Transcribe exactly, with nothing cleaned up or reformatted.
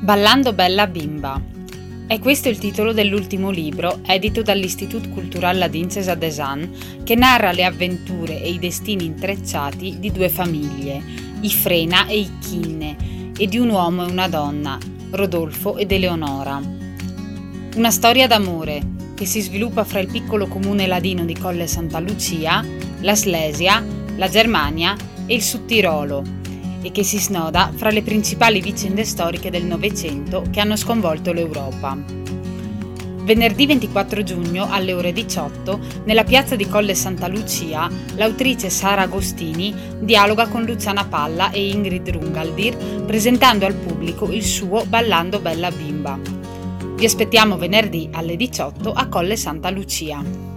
Ballando bella bimba. È questo il titolo dell'ultimo libro, edito dall'Institut Cultural Ladin Cesadesan, che narra le avventure e i destini intrecciati di due famiglie, i Frena e i Chinne, e di un uomo e una donna, Rodolfo ed Eleonora. Una storia d'amore che si sviluppa fra il piccolo comune ladino di Colle Santa Lucia, la Slesia, la Germania e il Sudtirolo, e che si snoda fra le principali vicende storiche del Novecento che hanno sconvolto l'Europa. Venerdì ventiquattro giugno alle ore diciotto, nella piazza di Colle Santa Lucia, l'autrice Sara Agostini dialoga con Luciana Palla e Ingrid Rungaldir, presentando al pubblico il suo Ballando bella bimba. Vi aspettiamo venerdì alle diciotto a Colle Santa Lucia.